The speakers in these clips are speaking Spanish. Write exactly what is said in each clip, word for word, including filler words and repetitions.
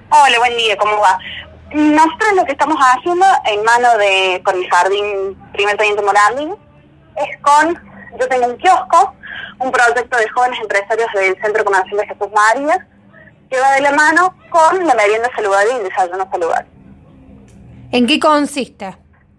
Hola, buen día, ¿cómo va? Nosotros lo que estamos haciendo en mano de con mi jardín Primer Teniente Morandini es con, yo tengo un kiosco, un proyecto de jóvenes empresarios del Centro Comercial de Jesús María, que va de la mano con la merienda saludable y el desayuno saludable. ¿En qué consiste?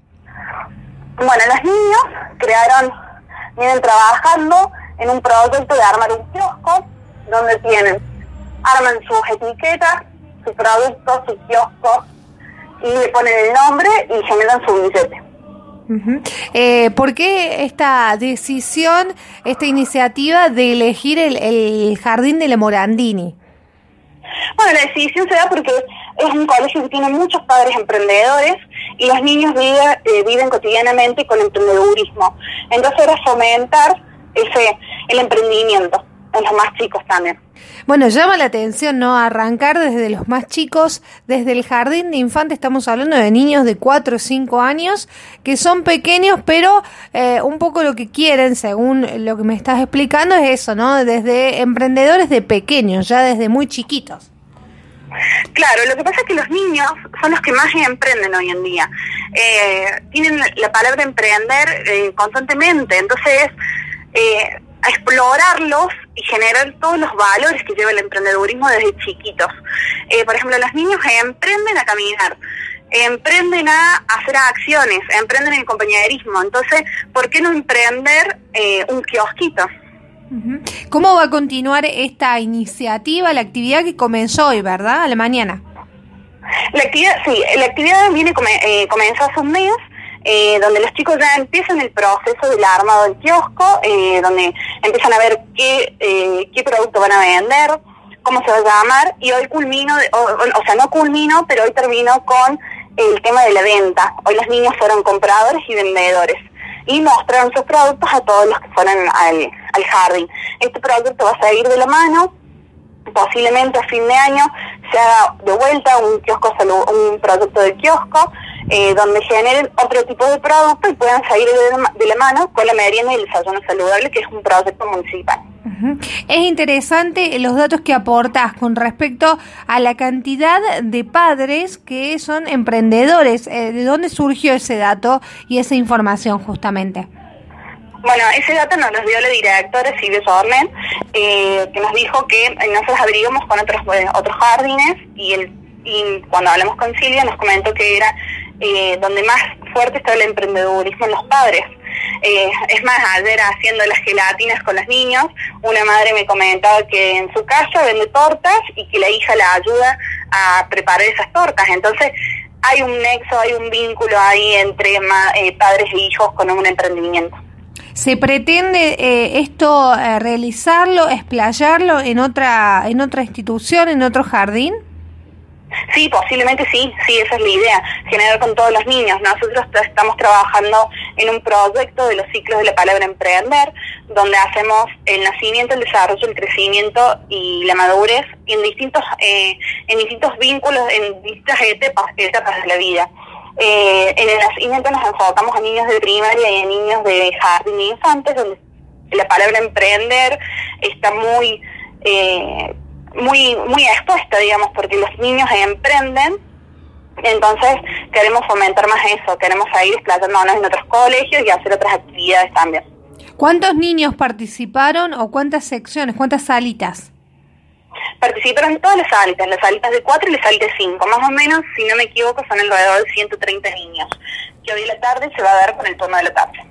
Bueno, los niños crearon, vienen trabajando en un proyecto de armar un kiosco, donde tienen, arman sus etiquetas, su producto, su kiosco, y le ponen el nombre y generan su billete. Uh-huh. Eh, ¿Por qué esta decisión, esta iniciativa de elegir el, el jardín de la Morandini? Bueno, la decisión se da porque es un colegio que tiene muchos padres emprendedores y los niños vive, eh, viven cotidianamente con emprendedurismo. Entonces era fomentar ese el emprendimiento en los más chicos también. Bueno, llama la atención, ¿no? Arrancar desde los más chicos, desde el jardín de infantes, estamos hablando de niños de cuatro o cinco años, que son pequeños, pero eh, un poco lo que quieren, según lo que me estás explicando, es eso, ¿no? Desde emprendedores de pequeños, ya desde muy chiquitos. Claro, lo que pasa es que los niños son los que más emprenden hoy en día. Eh, tienen la palabra emprender eh, constantemente, entonces eh, a explorarlos y generar todos los valores que lleva el emprendedurismo desde chiquitos. Eh, por ejemplo, los niños emprenden a caminar, emprenden a hacer acciones, emprenden en el compañerismo. Entonces, ¿por qué no emprender eh, un kiosquito? ¿Cómo va a continuar esta iniciativa, la actividad que comenzó hoy, verdad? A la mañana. La actividad, sí, la actividad viene eh, comenzó hace un mes. Eh, donde los chicos ya empiezan el proceso del armado del kiosco, eh, donde empiezan a ver qué eh, qué producto van a vender, cómo se va a llamar, y hoy culmino, de, o, o sea, no culmino, pero hoy termino con el tema de la venta. Hoy los niños fueron compradores y vendedores, y mostraron sus productos a todos los que fueron al, al jardín. Este producto va a seguir de la mano, posiblemente a fin de año se haga de vuelta un kiosco un producto de kiosco, Eh, donde generen otro tipo de producto y puedan salir de la, de la mano con la merienda y el desayuno saludable, que es un proyecto municipal. Uh-huh. Es interesante los datos que aportás con respecto a la cantidad de padres que son emprendedores. Eh, ¿De dónde surgió ese dato y esa información justamente? Bueno, ese dato nos lo dio la directora Silvia Sornet, eh, que nos dijo que nosotros averiguamos con otros eh, otros jardines y, el, y cuando hablamos con Silvia nos comentó que era Eh, donde más fuerte está el emprendedurismo en los padres. Eh, es más, ayer haciendo las gelatinas con los niños, una madre me comentaba que en su casa vende tortas y que la hija la ayuda a preparar esas tortas. Entonces hay un nexo, hay un vínculo ahí entre ma, eh, padres e hijos con un emprendimiento. ¿Se pretende eh, esto eh, realizarlo, explayarlo en otra, en otra institución, en otro jardín? Sí, posiblemente sí, sí, esa es la idea, generar con todos los niños. Nosotros estamos trabajando en un proyecto de los ciclos de la palabra emprender, donde hacemos el nacimiento, el desarrollo, el crecimiento y la madurez en distintos eh, en distintos vínculos, en distintas etapas, etapas de la vida. Eh, en el nacimiento nos enfocamos a niños de primaria y a niños de jardín e infantes, donde la palabra emprender está muy... Eh, muy muy expuesta, digamos, porque los niños emprenden. Entonces queremos fomentar más eso, queremos seguir desplazándonos en otros colegios y hacer otras actividades también. ¿Cuántos niños participaron o cuántas secciones, cuántas salitas? Participaron en todas las salitas, las salitas de cuatro y las salitas de cinco, más o menos, si no me equivoco, son alrededor de ciento treinta niños, que hoy en la tarde se va a dar con el turno de la tarde.